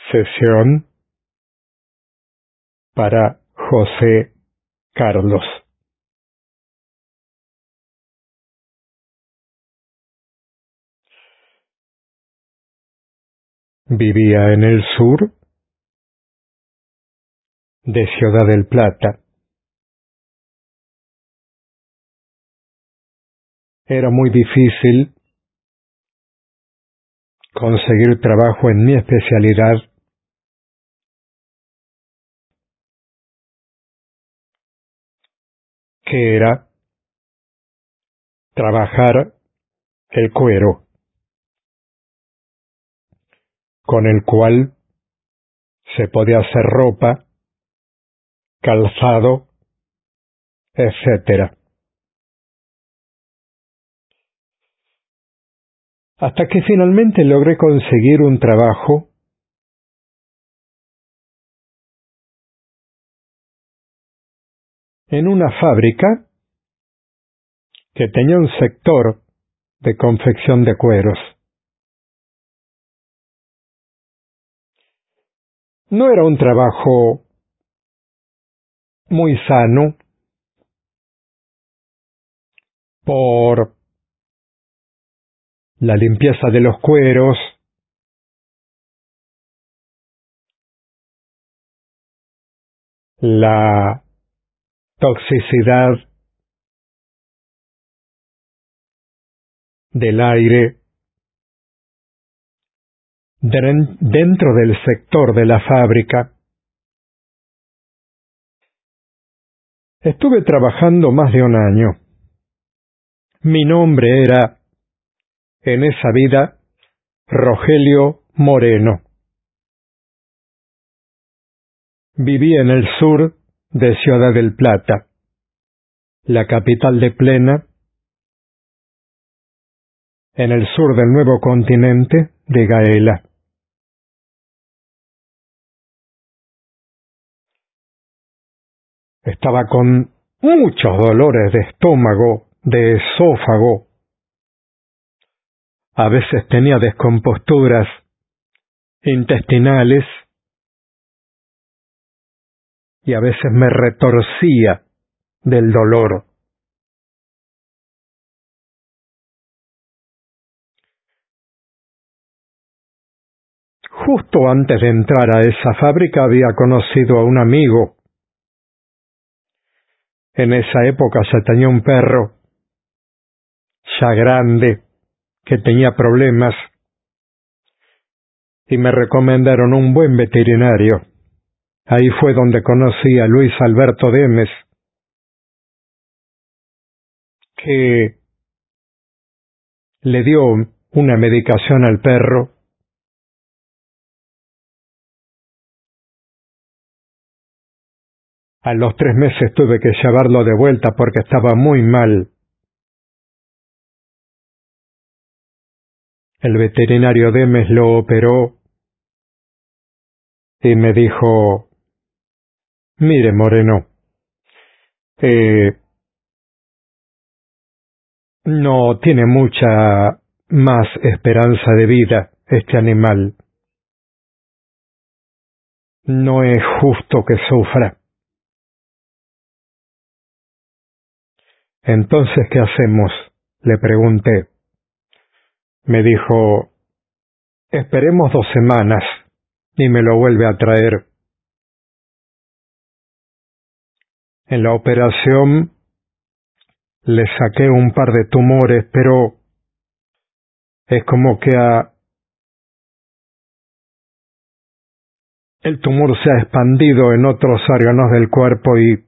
Sesión para José Carlos. Vivía en el sur de Ciudad del Plata. Era muy difícil conseguir trabajo en mi especialidad, que era trabajar el cuero, con el cual se podía hacer ropa, calzado, etc. Hasta que finalmente logré conseguir un trabajo en una fábrica que tenía un sector de confección de cueros. No era un trabajo muy sano por la limpieza de los cueros, la toxicidad del aire dentro del sector de la fábrica. Estuve trabajando más de un año. Mi nombre era, en esa vida, Rogelio Moreno. Vivía en el sur de Ciudad del Plata, la capital de Plena, en el sur del nuevo continente de Gaela. Estaba con muchos dolores de estómago, de esófago. A veces tenía descomposturas intestinales y a veces me retorcía del dolor. Justo antes de entrar a esa fábrica había conocido a un amigo. En esa época se tenía un perro, ya grande, que tenía problemas, y me recomendaron un buen veterinario. Ahí fue donde conocí a Luis Alberto Demes, que le dio una medicación al perro. A los 3 meses tuve que llevarlo de vuelta porque estaba muy mal. El veterinario Demes lo operó y me dijo: mire, Moreno, no tiene mucha más esperanza de vida este animal. No es justo que sufra. Entonces, ¿qué hacemos?, le pregunté. Me dijo: esperemos 2 semanas y me lo vuelve a traer. En la operación le saqué un par de tumores, pero es como que el tumor se ha expandido en otros órganos del cuerpo y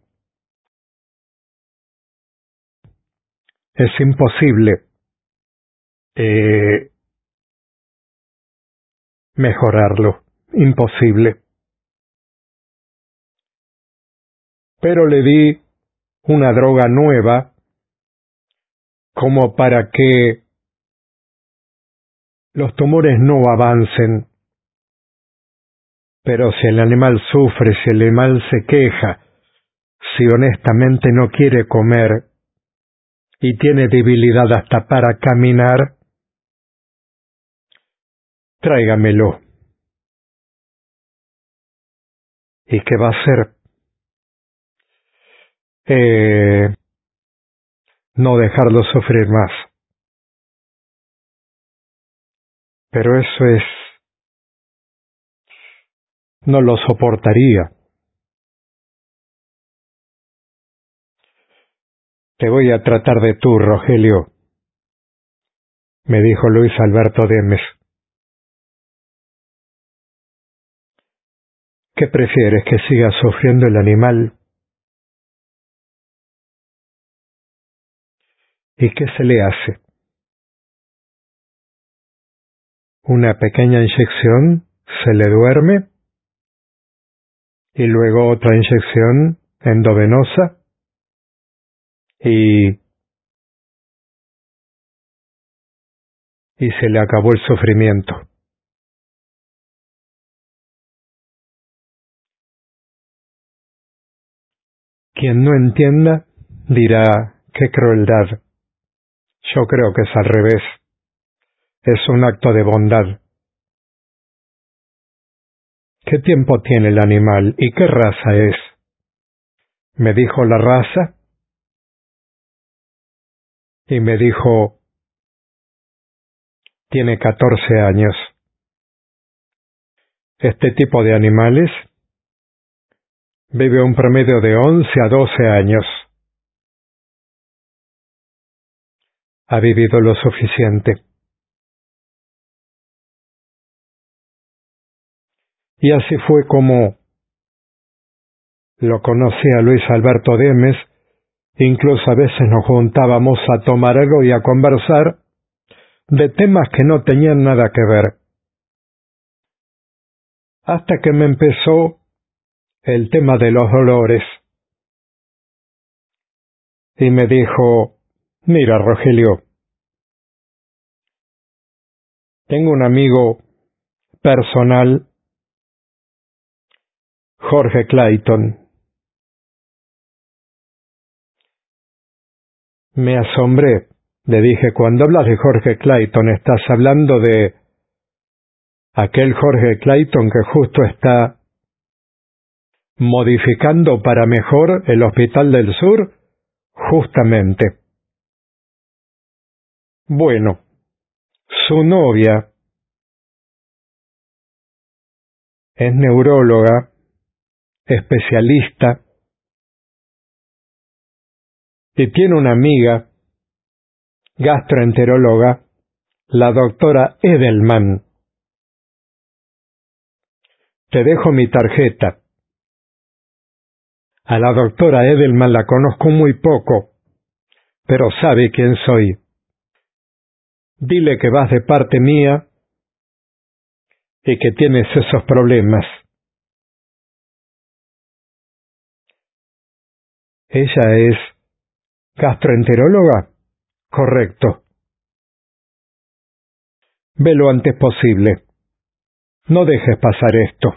es imposible mejorarlo. Imposible. Pero le di una droga nueva como para que los tumores no avancen. Pero si el animal sufre, si el animal se queja, si honestamente no quiere comer y tiene debilidad hasta para caminar, tráigamelo. ¿Y qué va a hacer? No dejarlo sufrir más. Pero eso no lo soportaría. Te voy a tratar de tú, Rogelio, me dijo Luis Alberto Demes. ¿Qué prefieres, que siga sufriendo el animal? ¿Y qué se le hace? Una pequeña inyección, se le duerme, y luego otra inyección endovenosa, y se le acabó el sufrimiento. Quien no entienda dirá: qué crueldad. Yo creo que es al revés. Es un acto de bondad. ¿Qué tiempo tiene el animal y qué raza es? Me dijo la raza y me dijo: tiene 14 años. Este tipo de animales vive un promedio de 11 a 12 años. Ha vivido lo suficiente. Y así fue como lo conocí a Luis Alberto Demes. Incluso a veces nos juntábamos a tomar algo y a conversar de temas que no tenían nada que ver. Hasta que me empezó el tema de los dolores. Y me dijo: mira, Rogelio, tengo un amigo personal, Jorge Clayton. Me asombré. Le dije: cuando hablas de Jorge Clayton, ¿estás hablando de aquel Jorge Clayton que justo está modificando para mejor el Hospital del Sur? Justamente. Bueno, su novia es neuróloga, especialista, y tiene una amiga, gastroenteróloga, la doctora Edelman. Te dejo mi tarjeta. A la doctora Edelman la conozco muy poco, pero sabe quién soy. Dile que vas de parte mía y que tienes esos problemas. ¿Ella es gastroenteróloga? Correcto. Ve lo antes posible. No dejes pasar esto.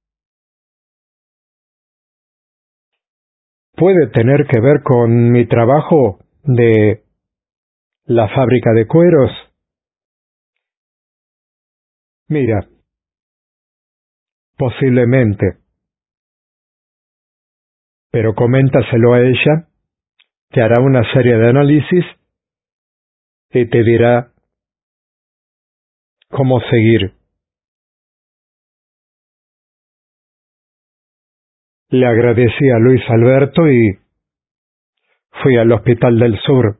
¿Puede tener que ver con mi trabajo de la fábrica de cueros? Mira, posiblemente. Pero coméntaselo a ella, te hará una serie de análisis y te dirá cómo seguir. Le agradecí a Luis Alberto y fui al Hospital del Sur.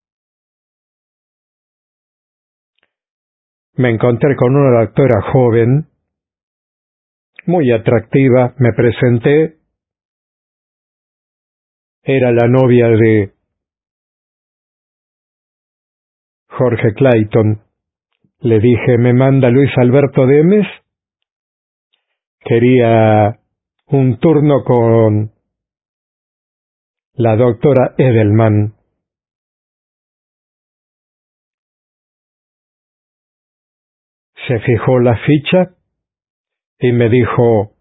Me encontré con una doctora joven, muy atractiva. Me presenté. Era la novia de Jorge Clayton. Le dije: ¿me manda Luis Alberto Demes? Quería un turno con la doctora Edelman. Se fijó la ficha y me dijo: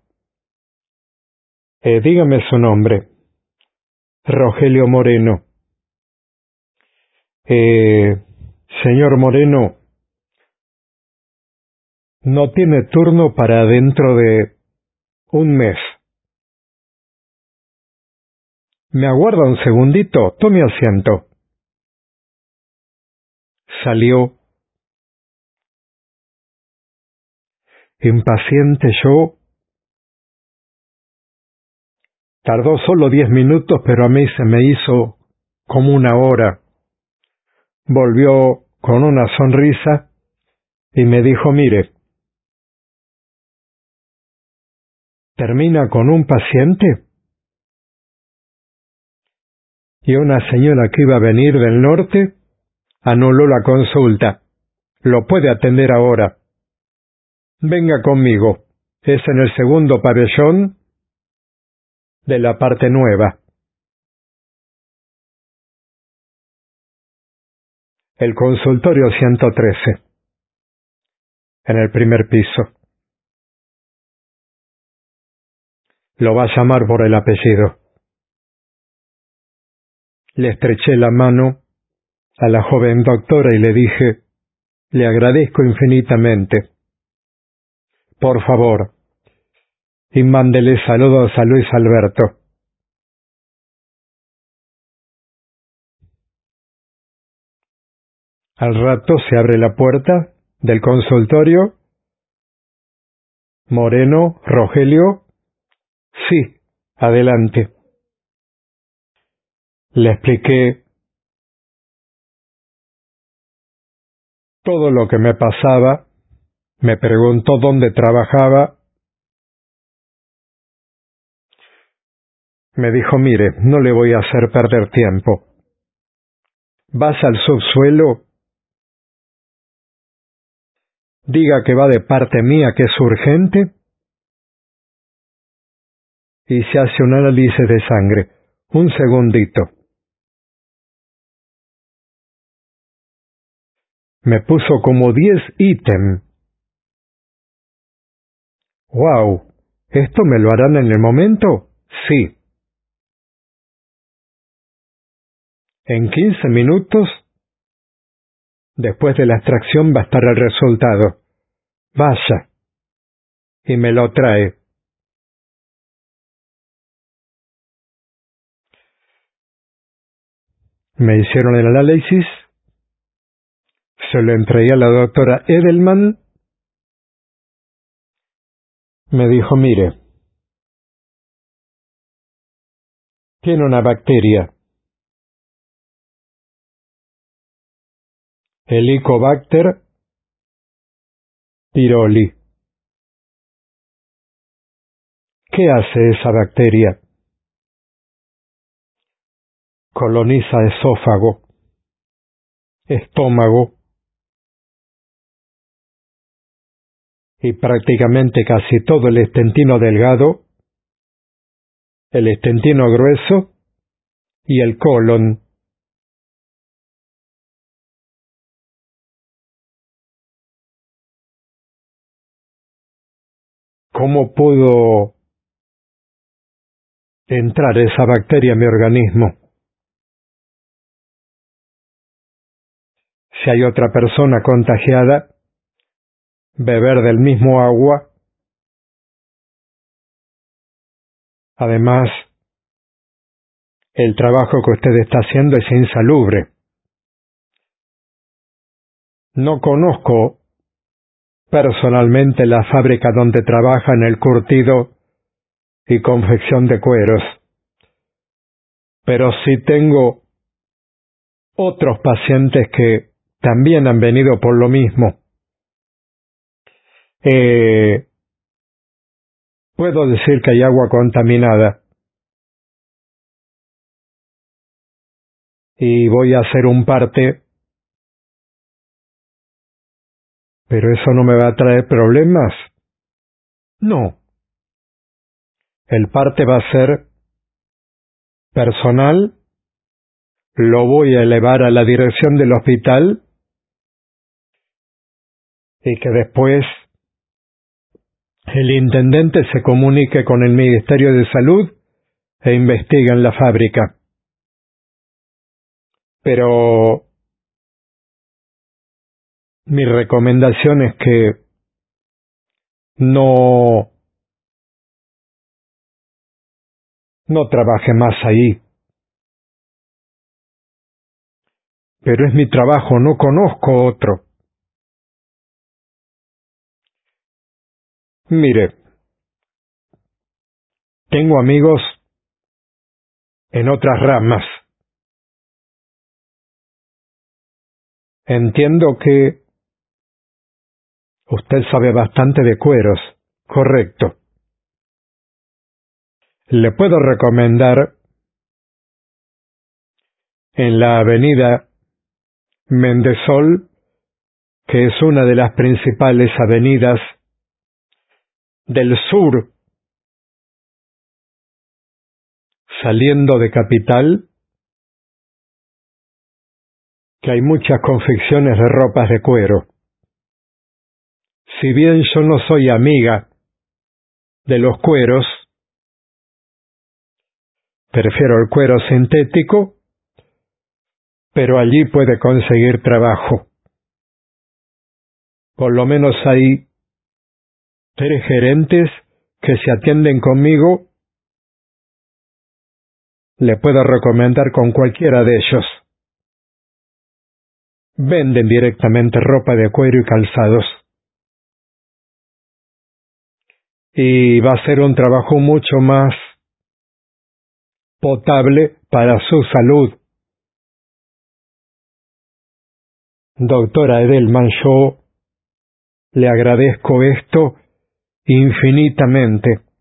dígame su nombre. Rogelio Moreno. Señor Moreno, no tiene turno para dentro de un mes. ¿Me aguarda un segundito? Tome asiento. Salió. Impaciente yo. Tardó solo 10 minutos, pero a mí se me hizo como una hora. Volvió con una sonrisa y me dijo, mire, ¿termina con un paciente? Y una señora que iba a venir del norte anuló la consulta. Lo puede atender ahora. Venga conmigo. Es en el segundo pabellón de la parte nueva. El consultorio 113. En el primer piso. Lo va a llamar por el apellido. Le estreché la mano a la joven doctora y le dije, le agradezco infinitamente. Por favor, y mándele saludos a Luis Alberto. Al rato se abre la puerta del consultorio. Moreno, Rogelio. Sí, adelante. Le expliqué todo lo que me pasaba. Me preguntó dónde trabajaba. Me dijo, mire, no le voy a hacer perder tiempo. Vas al subsuelo, diga que va de parte mía, que es urgente, y se hace un análisis de sangre. Un segundito. Me puso como 10 ítems. ¡Wow! ¿Esto me lo harán en el momento? Sí. En 15 minutos, después de la extracción, va a estar el resultado. Vaya. Y me lo trae. Me hicieron el análisis. Se lo entregué a la doctora Edelman. Me dijo, mire, tiene una bacteria, Helicobacter pylori. ¿Qué hace esa bacteria? Coloniza esófago, estómago y prácticamente casi todo el estentino delgado, el estentino grueso y el colon. ¿Cómo pudo entrar esa bacteria en mi organismo? Si hay otra persona contagiada, beber del mismo agua. Además, el trabajo que usted está haciendo es insalubre. No conozco personalmente la fábrica donde trabaja en el curtido y confección de cueros, pero sí tengo otros pacientes que también han venido por lo mismo. Puedo decir que hay agua contaminada y voy a hacer un parte, pero eso no me va a traer problemas. No. El parte va a ser personal, lo voy a elevar a la dirección del hospital y que después el intendente se comunique con el Ministerio de Salud e investigue en la fábrica. Pero mi recomendación es que no trabaje más ahí. pero es mi trabajo, no conozco otro. Mire, tengo amigos en otras ramas. Entiendo que usted sabe bastante de cueros, correcto. Le puedo recomendar en la avenida Mendesol, que es una de las principales avenidas del sur, saliendo de Capital, que hay muchas confecciones de ropas de cuero. Si bien yo no soy amiga de los cueros, prefiero el cuero sintético, pero allí puede conseguir trabajo. Por lo menos hay 3 gerentes que se atienden conmigo. Le puedo recomendar con cualquiera de ellos. Venden directamente ropa de cuero y calzados. Y va a ser un trabajo mucho más potable para su salud. Doctora Edelman, yo le agradezco esto infinitamente.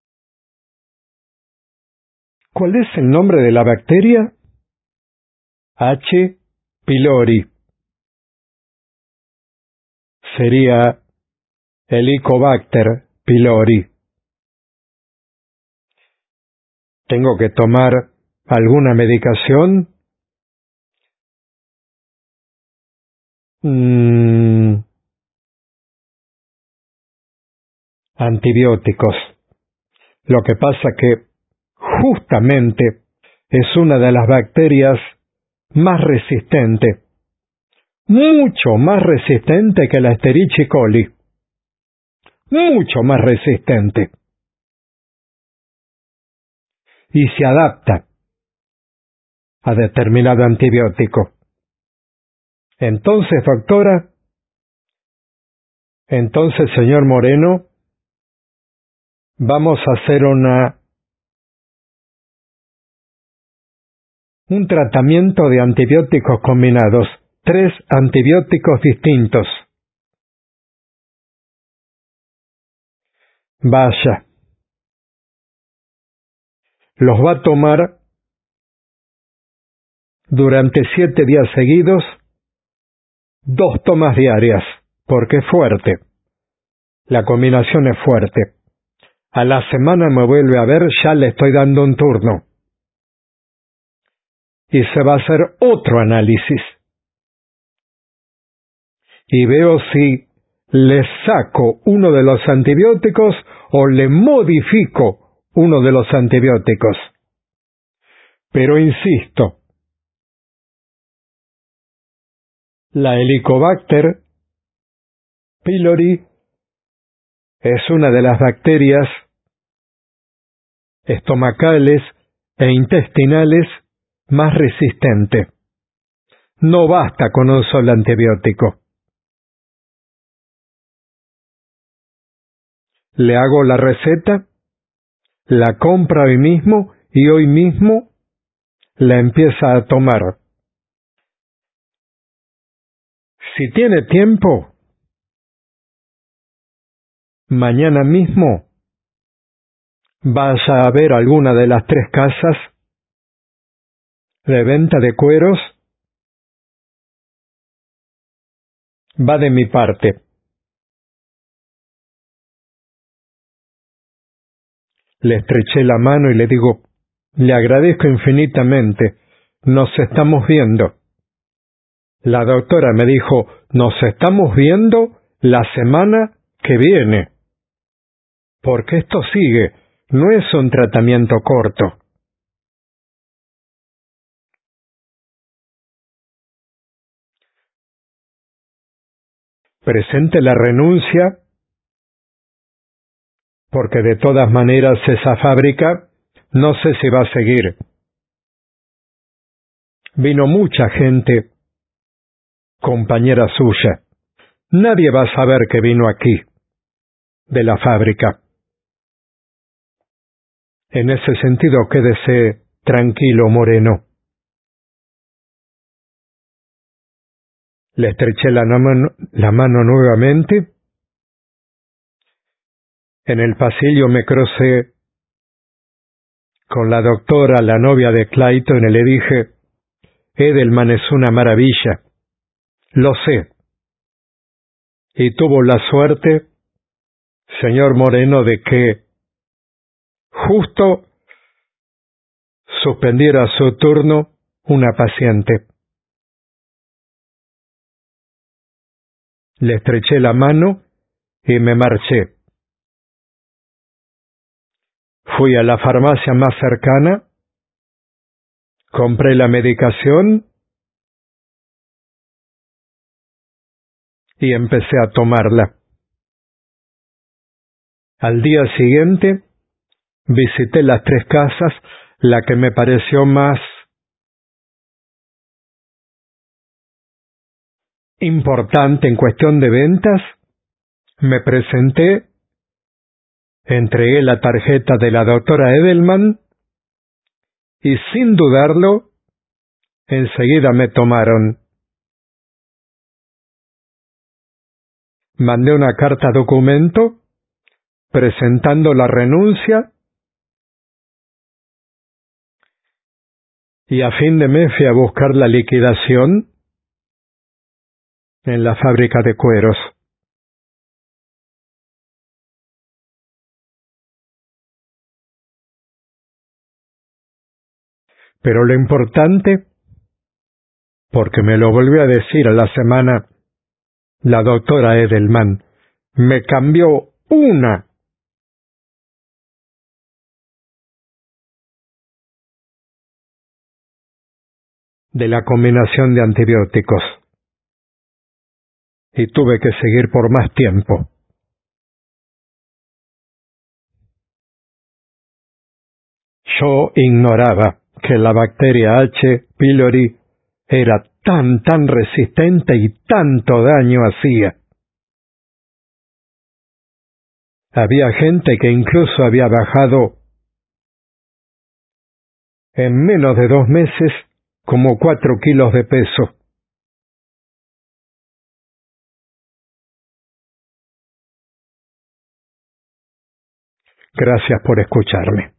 ¿Cuál es el nombre de la bacteria? H. pylori. Sería Helicobacter pylori. ¿Tengo que tomar alguna medicación? Antibióticos. Lo que pasa que justamente es una de las bacterias más resistentes, mucho más resistente que la Escherichia coli, mucho más resistente, y se adapta a determinado antibiótico. Entonces, doctora, entonces, señor Moreno, vamos a hacer un tratamiento de antibióticos combinados, 3 antibióticos distintos. Vaya, los va a tomar durante 7 días seguidos, 2 tomas diarias, porque es fuerte. La combinación es fuerte. A la semana me vuelve a ver, ya le estoy dando un turno. Y se va a hacer otro análisis. Y veo si le saco uno de los antibióticos o le modifico uno de los antibióticos. Pero insisto, la Helicobacter pylori es una de las bacterias estomacales e intestinales más resistente. No basta con un solo antibiótico. Le hago la receta, la compra hoy mismo y hoy mismo la empieza a tomar. Si tiene tiempo, mañana mismo vaya a ver alguna de las 3 casas de venta de cueros. Va de mi parte. Le estreché la mano y le digo, le agradezco infinitamente, nos estamos viendo. La doctora me dijo, nos estamos viendo la semana que viene. Porque esto sigue, no es un tratamiento corto. Presente la renuncia, porque de todas maneras esa fábrica no sé si va a seguir. Vino mucha gente compañera suya. Nadie va a saber que vino aquí, de la fábrica. En ese sentido, quédese tranquilo, Moreno. Le estreché la mano nuevamente. En el pasillo me crucé con la doctora, la novia de Clayton, y le dije: Edelman es una maravilla. Lo sé. Y tuvo la suerte, señor Moreno, de que justo suspendiera su turno una paciente. Le estreché la mano y me marché. Fui a la farmacia más cercana, compré la medicación y empecé a tomarla. Al día siguiente visité las 3 casas, la que me pareció más importante en cuestión de ventas. Me presenté, entregué la tarjeta de la doctora Edelman y sin dudarlo, enseguida me tomaron. Mandé una carta documento presentando la renuncia y a fin de mes fui a buscar la liquidación en la fábrica de cueros. Pero lo importante, porque me lo volvió a decir a la semana la doctora Edelman, me cambió una de la combinación de antibióticos y tuve que seguir por más tiempo. Yo ignoraba que la bacteria H. pylori era tan resistente y tanto daño hacía. Había gente que incluso había bajado en menos de 2 meses como 4 kilos de peso. Gracias por escucharme.